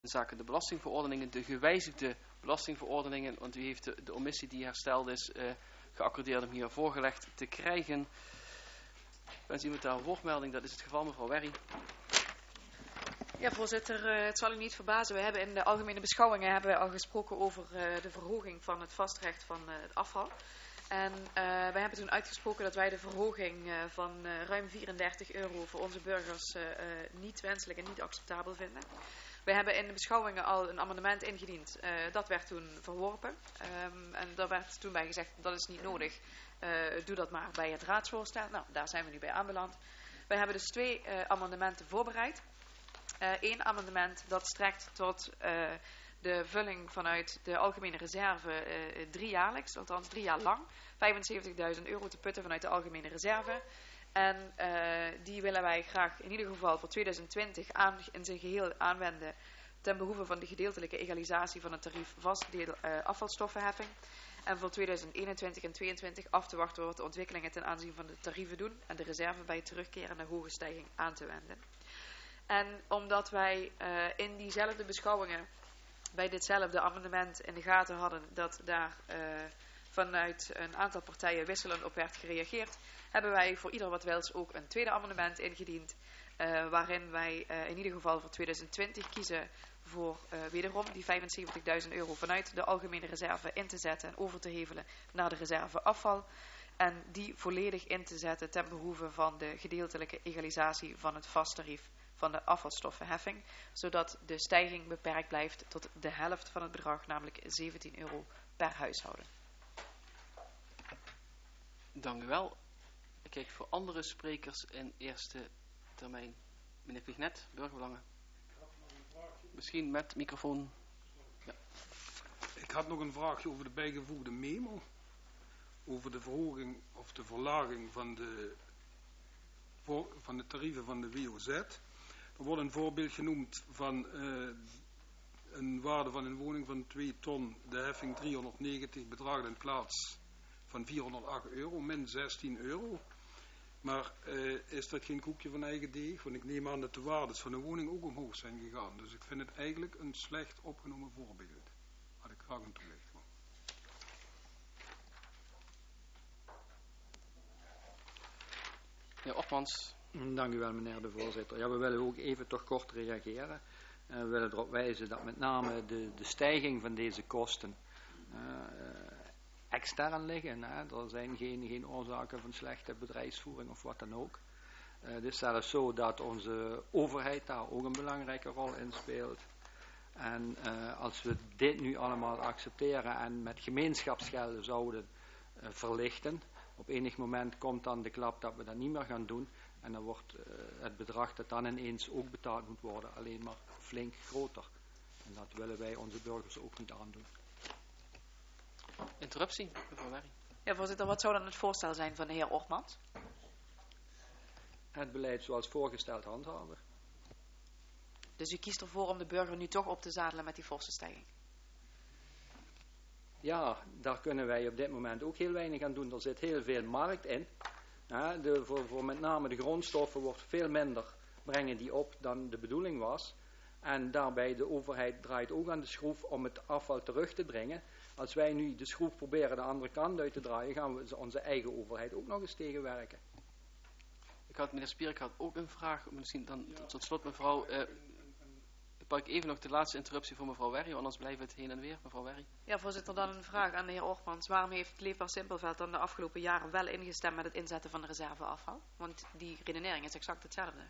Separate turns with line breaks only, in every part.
zaken de belastingverordeningen, de gewijzigde belastingverordeningen, want u heeft de omissie die hersteld is geaccordeerd om hier voorgelegd te krijgen. Wens iemand daar een woordmelding? Dat is het geval, mevrouw Werry.
Ja, voorzitter, het zal u niet verbazen. We hebben in de algemene beschouwingen al gesproken over de verhoging van het vastrecht van het afval. En wij hebben toen uitgesproken dat wij de verhoging van ruim €34 voor onze burgers niet wenselijk en niet acceptabel vinden. We hebben in de beschouwingen al een amendement ingediend. Dat werd toen verworpen. En daar werd toen bij gezegd, dat is niet nodig. Doe dat maar bij het raadsvoorstel. Nou, daar zijn we nu bij aanbeland. We hebben dus 2 amendementen voorbereid. 1 amendement dat strekt tot de vulling vanuit de algemene reserve 3-jaarlijks, althans 3 jaar lang. €75.000 te putten vanuit de algemene reserve. En die willen wij graag in ieder geval voor 2020 in zijn geheel aanwenden ten behoeve van de gedeeltelijke egalisatie van het tarief vastdeel afvalstoffenheffing. En voor 2021 en 2022 af te wachten wat de ontwikkelingen ten aanzien van de tarieven doen en de reserve bij terugkerende hoge stijging aan te wenden. En omdat wij in diezelfde beschouwingen bij ditzelfde amendement in de gaten hadden dat daar vanuit een aantal partijen wisselend op werd gereageerd, hebben wij voor ieder wat wils ook een tweede amendement ingediend, waarin wij in ieder geval voor 2020 kiezen voor wederom die €75.000 vanuit de algemene reserve in te zetten en over te hevelen naar de reserve afval. En die volledig in te zetten ten behoeve van de gedeeltelijke egalisatie van het vasttarief van de afvalstoffenheffing, zodat de stijging beperkt blijft tot de helft van het bedrag, namelijk €17 per huishouden.
Dank u wel. Ik kijk voor andere sprekers in eerste termijn. Meneer Vignet, Burgerbelangen. Misschien met microfoon. Ja.
Ik had nog een vraagje over de bijgevoegde memo. Over de verhoging of de verlaging van de tarieven van de WOZ. Er wordt een voorbeeld genoemd van een waarde van een woning van 2 ton. De heffing 390 bedraagt in plaats van €408, min €16. Maar is dat geen koekje van eigen deeg? Want ik neem aan dat de waardes van de woning ook omhoog zijn gegaan. Dus ik vind het eigenlijk een slecht opgenomen voorbeeld. Had ik graag een toelichting.
Meneer Opmans.
Dank u wel, meneer de voorzitter. Ja, we willen ook even toch kort reageren. We willen erop wijzen dat met name de stijging van deze kosten extern liggen. Er zijn geen oorzaken van slechte bedrijfsvoering of wat dan ook. Het is zelfs zo dat onze overheid daar ook een belangrijke rol in speelt. En als we dit nu allemaal accepteren en met gemeenschapsgelden zouden verlichten, op enig moment komt dan de klap dat we dat niet meer gaan doen. En dan wordt het bedrag dat dan ineens ook betaald moet worden alleen maar flink groter. En dat willen wij onze burgers ook niet aandoen.
Interruptie, mevrouw Werry.
Ja, voorzitter, wat zou dan het voorstel zijn van de heer Ortmans?
Het beleid zoals voorgesteld handhaven.
Dus u kiest ervoor om de burger nu toch op te zadelen met die forse stijging?
Ja, daar kunnen wij op dit moment ook heel weinig aan doen. Er zit heel veel markt in. Voor met name de grondstoffen wordt veel minder, brengen die op dan de bedoeling was. En daarbij de overheid draait ook aan de schroef om het afval terug te dringen. Als wij nu de schroef proberen de andere kant uit te draaien, gaan we onze eigen overheid ook nog eens tegenwerken.
Meneer Spierik had ook een vraag. Misschien dan tot slot, mevrouw. Pak ik even nog de laatste interruptie voor mevrouw Werry, anders blijven we het heen en weer. Mevrouw Werry.
Ja, voorzitter, dan een vraag aan de heer Ortmans. Waarom heeft Leefbaar Simpelveld dan de afgelopen jaren wel ingestemd met het inzetten van de reserveafval? Want die redenering is exact hetzelfde.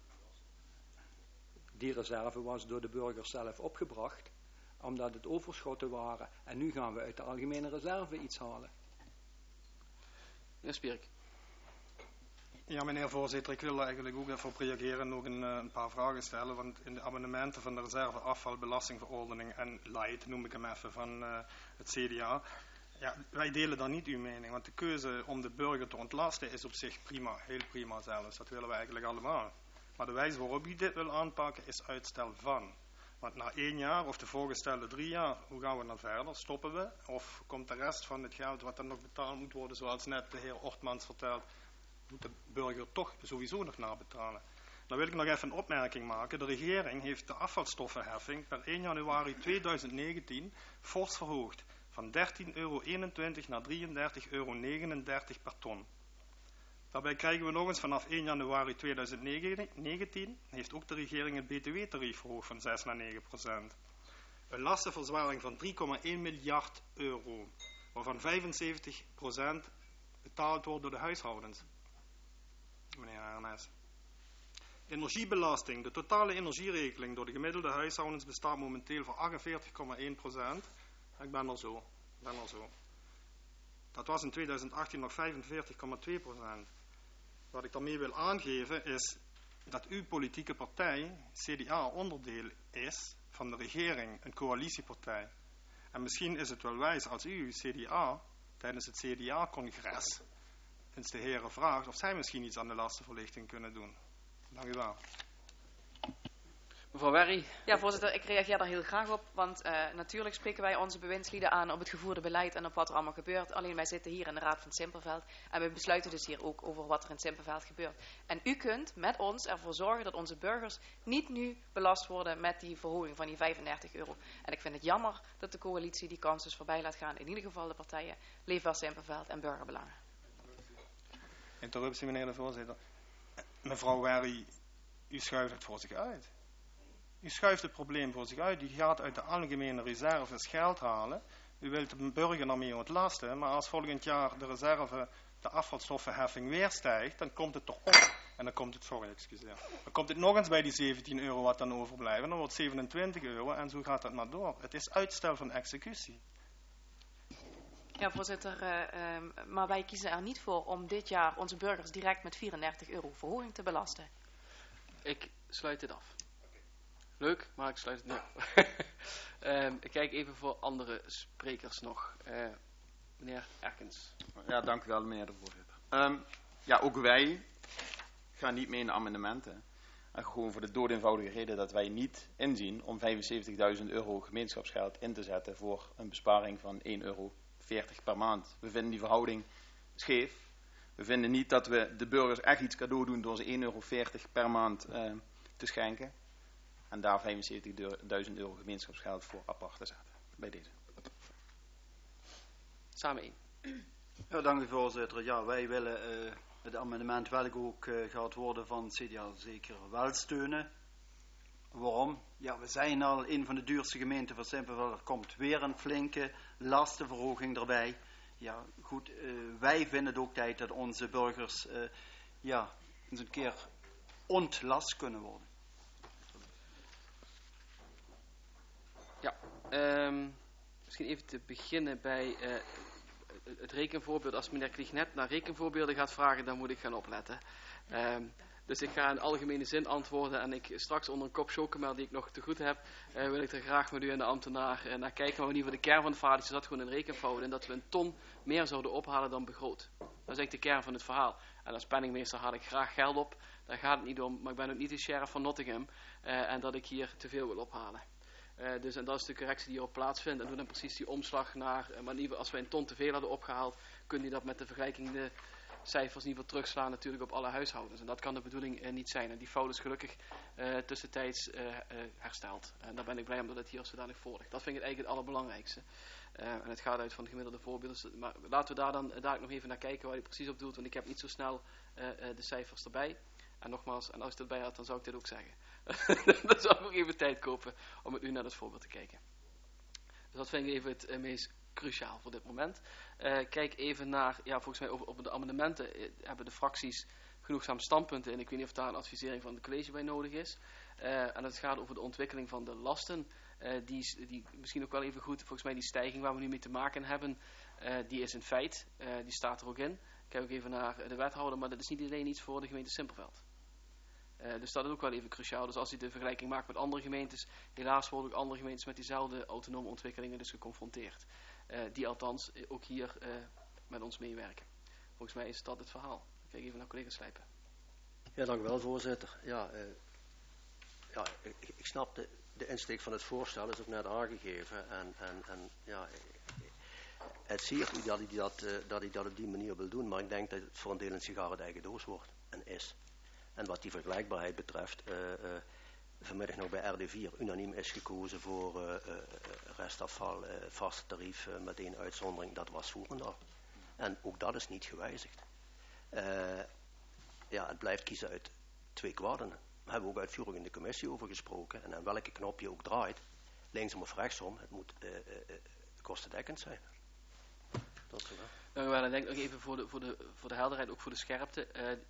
Die reserve was door de burgers zelf opgebracht, omdat het overschotten waren. En nu gaan we uit de algemene reserve iets halen.
Meneer Spierik.
Ja, meneer voorzitter, ik wil eigenlijk ook even op reageren en nog een paar vragen stellen. Want in de amendementen van de reserveafvalbelastingverordening en light, noem ik hem even, van het CDA. Ja, wij delen daar niet uw mening, want de keuze om de burger te ontlasten is op zich prima, heel prima zelfs. Dat willen we eigenlijk allemaal. Maar de wijze waarop u dit wil aanpakken is uitstel van. Want na 1 jaar of de voorgestelde 3 jaar, hoe gaan we dan verder? Stoppen we? Of komt de rest van het geld wat dan nog betaald moet worden, zoals net de heer Ortmans vertelt, moet de burger toch sowieso nog nabetalen? Dan wil ik nog even een opmerking maken. De regering heeft de afvalstoffenheffing per 1 januari 2019 fors verhoogd. Van €13,21 naar €33,39 per ton. Daarbij krijgen we nog eens vanaf 1 januari 2019 heeft ook de regering het btw-tarief verhoogd van 6 naar 9%. Een lastenverzwaring van €3,1 miljard, waarvan 75% betaald wordt door de huishoudens. Meneer Arnes. Energiebelasting. De totale energierekening door de gemiddelde huishoudens bestaat momenteel voor 48,1%. Ik ben er zo. Dat was in 2018 nog 45,2%. Wat ik daarmee wil aangeven is dat uw politieke partij, CDA, onderdeel is van de regering, een coalitiepartij. En misschien is het wel wijs als u, CDA, tijdens het CDA-congres eens de heren vraagt of zij misschien iets aan de lastenverlichting kunnen doen. Dank u wel.
Mevrouw Werry.
Ja, voorzitter, ik reageer daar heel graag op, want natuurlijk spreken wij onze bewindslieden aan op het gevoerde beleid en op wat er allemaal gebeurt. Alleen wij zitten hier in de Raad van Simpelveld en we besluiten dus hier ook over wat er in Simpelveld gebeurt. En u kunt met ons ervoor zorgen dat onze burgers niet nu belast worden met die verhoging van die €35. En ik vind het jammer dat de coalitie die kans dus voorbij laat gaan, in ieder geval de partijen Leefbaar Simpelveld en Burgerbelangen.
Interruptie, meneer de voorzitter. Mevrouw Werry, u schuift het voor zich uit. U schuift het probleem voor zich uit. U gaat uit de algemene reserves geld halen. U wilt de burger daarmee ontlasten. Maar als volgend jaar de reserve, de afvalstoffenheffing weer stijgt, dan komt het toch op. En dan komt het, dan komt het nog eens bij die €17 wat dan overblijft. En dan wordt €27 en zo gaat het maar door. Het is uitstel van executie.
Ja, voorzitter, maar wij kiezen er niet voor om dit jaar onze burgers direct met €34 verhoging te belasten.
Ik sluit dit af. Leuk, maar ik sluit het nu af. Ik kijk even voor andere sprekers nog. Meneer Erkens.
Ja, dank u wel, meneer de voorzitter. Ja, ook wij gaan niet mee in de amendementen. En gewoon voor de doodeenvoudige reden dat wij niet inzien om €75.000 gemeenschapsgeld in te zetten voor een besparing van €1,40 per maand. We vinden die verhouding scheef. We vinden niet dat we de burgers echt iets cadeau doen door ze €1,40 per maand te schenken. En daar €75.000 gemeenschapsgeld voor apart te zetten. Bij deze.
Samen één.
Ja, dank u voorzitter. Ja, wij willen het amendement welk ook gaat worden van CDA zeker wel steunen. Waarom? Ja, we zijn al een van de duurste gemeenten van Simpelveld. Er komt weer een flinke lastenverhoging erbij. Ja, goed, wij vinden het ook tijd dat onze burgers eens een keer ontlast kunnen worden.
Ja, misschien even te beginnen bij het rekenvoorbeeld. Als meneer Kliegnet naar rekenvoorbeelden gaat vragen, dan moet ik gaan opletten. Dus ik ga in algemene zin antwoorden en ik straks onder een kop chocomel die ik nog te goed heb, wil ik er graag met u en de ambtenaar naar kijken. Maar in ieder geval de kern van het verhaal is dat gewoon een rekenfout en dat we een ton meer zouden ophalen dan begroot. Dat is eigenlijk de kern van het verhaal. En als penningmeester haal ik graag geld op, daar gaat het niet om, maar ik ben ook niet de sheriff van Nottingham en dat ik hier te veel wil ophalen. Dus en dat is de correctie die hierop plaatsvindt. En doe dan precies die omslag naar, maar in ieder geval als wij een ton te veel hadden opgehaald, kun je dat met de vergelijking de cijfers in ieder geval terugslaan natuurlijk op alle huishoudens. En dat kan de bedoeling niet zijn. En die fout is gelukkig tussentijds hersteld. En daar ben ik blij om dat het hier zodanig voor ligt. Dat vind ik eigenlijk het allerbelangrijkste. En het gaat uit van de gemiddelde voorbeelden. Maar laten we daar dan dadelijk nog even naar kijken waar je precies op doelt. Want ik heb niet zo snel de cijfers erbij. En nogmaals, en als je het erbij had, dan zou ik dit ook zeggen. Dan zou ik ook even tijd kopen om met u naar dat voorbeeld te kijken. Dus dat vind ik even het meest cruciaal voor dit moment. Kijk even naar, ja, volgens mij over de amendementen hebben de fracties genoegzaam standpunten. En ik weet niet of daar een advisering van het college bij nodig is. En het gaat over de ontwikkeling van de lasten. Die misschien ook wel even goed, volgens mij die stijging waar we nu mee te maken hebben, die is een feit. Die staat er ook in. Ik kijk ook even naar de wethouder, maar dat is niet alleen iets voor de gemeente Simpelveld. Dus dat is ook wel even cruciaal. Dus als je de vergelijking maakt met andere gemeentes, helaas worden ook andere gemeentes met diezelfde autonome ontwikkelingen dus geconfronteerd. Die althans ook hier met ons meewerken. Volgens mij is dat het verhaal. Ik kijk even naar collega Slijpen.
Ja, dank u wel, voorzitter. Ik snap de insteek van het voorstel, is ook net aangegeven. En het zie ik dat hij dat op die manier wil doen, maar ik denk dat het voor een deel een sigaret eigen doos wordt en is. En wat die vergelijkbaarheid betreft, vanmiddag nog bij RD4 unaniem is gekozen voor restafval, vast tarief met één uitzondering, dat was Voerendaal. En ook dat is niet gewijzigd. Het blijft kiezen uit 2 kwaden. Daar hebben we ook uitvoerig in de commissie over gesproken. En aan welke knop je ook draait, linksom of rechtsom, het moet kostendekkend zijn. Dat is wel.
Dank u wel. En denk nog even voor de helderheid, ook voor de scherpte.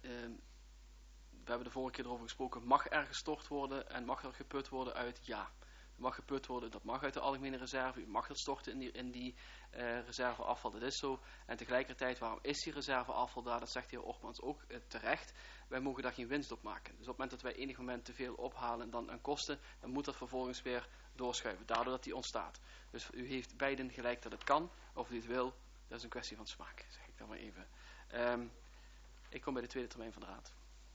We hebben de vorige keer erover gesproken, mag er gestort worden en mag er geput worden uit? Ja. Er mag geput worden, dat mag uit de algemene reserve. U mag dat storten in die reserveafval, dat is zo. En tegelijkertijd, waarom is die reserveafval daar? Dat zegt de heer Ortmans ook terecht. Wij mogen daar geen winst op maken. Dus op het moment dat wij enig moment te veel ophalen dan aan kosten, dan moet dat vervolgens weer doorschuiven, daardoor dat die ontstaat. Dus u heeft beiden gelijk dat het kan, of u het wil, dat is een kwestie van smaak, zeg ik dan maar even. Ik kom bij de tweede termijn van de raad.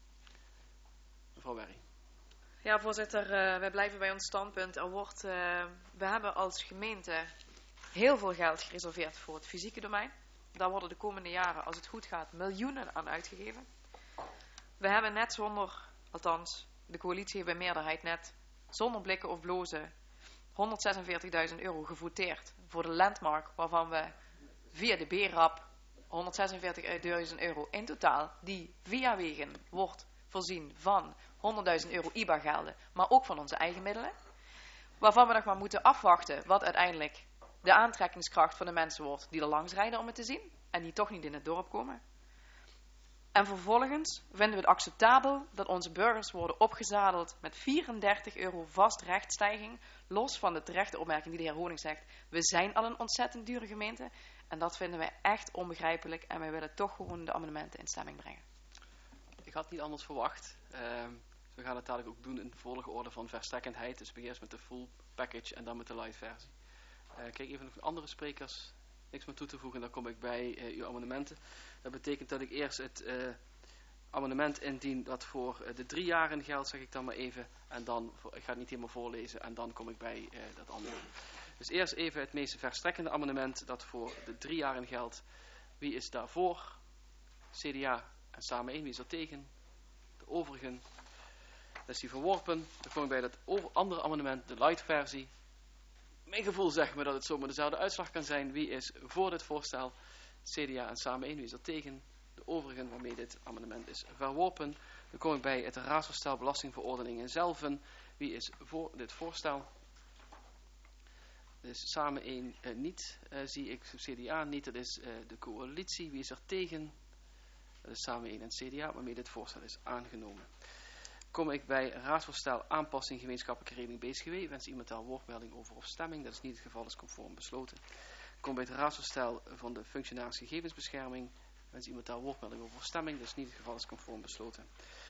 Mevrouw Werry.
Ja, voorzitter, wij blijven bij ons standpunt. We hebben als gemeente heel veel geld gereserveerd voor het fysieke domein. Daar worden de komende jaren, als het goed gaat, miljoenen aan uitgegeven. We hebben net zonder, althans de coalitie heeft bij meerderheid net, zonder blikken of blozen, 146.000 euro gevoteerd voor de landmark, waarvan we via de BRAP 146.000 euro in totaal, die via wegen wordt voorzien van 100.000 euro IBA-gelden, maar ook van onze eigen middelen. Waarvan we nog maar moeten afwachten wat uiteindelijk de aantrekkingskracht van de mensen wordt die er langs rijden om het te zien en die toch niet in het dorp komen. En vervolgens vinden we het acceptabel dat onze burgers worden opgezadeld met 34 euro vast rechtstijging, los van de terechte opmerking die de heer Honing zegt. We zijn al een ontzettend dure gemeente en dat vinden wij echt onbegrijpelijk en wij willen toch gewoon de amendementen in stemming brengen.
Ik had niet anders verwacht. We gaan het dadelijk ook doen in de volgorde van verstrekkendheid. Dus eerst met de full package en dan met de light versie. Kijk even nog andere sprekers. Niks meer toe te voegen. Dan kom ik bij uw amendementen. Dat betekent dat ik eerst het amendement indien dat voor de 3 jaren geldt, zeg ik dan maar even. En dan, ik ga het niet helemaal voorlezen. En dan kom ik bij dat andere. Dus eerst even het meest verstrekkende amendement dat voor de 3 jaren geldt. Wie is daarvoor? CDA en Samen 1. Wie is er tegen? De overigen. Dat is die verworpen. Dan kom ik bij dat andere amendement, de light versie. Mijn gevoel zegt me dat het zomaar dezelfde uitslag kan zijn. Wie is voor dit voorstel? CDA en Samen 1. Wie is er tegen? De overigen waarmee dit amendement is verworpen. Dan kom ik bij het raadsvoorstel belastingverordeningen zelf. Wie is voor dit voorstel? Dus Samen 1 niet. Zie ik CDA niet. Dat is de coalitie. Wie is er tegen? Dat is Samen 1 en CDA waarmee dit voorstel is aangenomen. Kom ik bij raadsvoorstel aanpassing gemeenschappelijke regeling BSGW. Wens iemand daar woordmelding over of stemming? Dat is niet het geval, is conform besloten. Kom bij het raadsvoorstel van de functionaris gegevensbescherming. Wens iemand daar woordmelding over of stemming? Dat is niet het geval, is conform besloten.